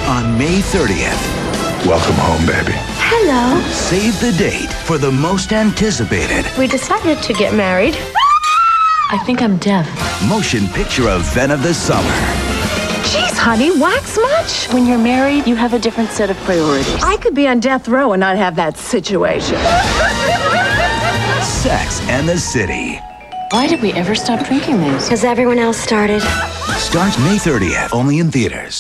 on May 30th. Welcome home, baby. Hello. Save the date for the most anticipated We decided to get married. I think I'm deaf. motion picture event of the summer. Jeez, honey, wax much? When you're married, you have a different set of priorities. I could be on death row and not have that situation. Sex and the City. Why did we ever stop drinking these? Because everyone else started. Starts May 30th, only in theaters.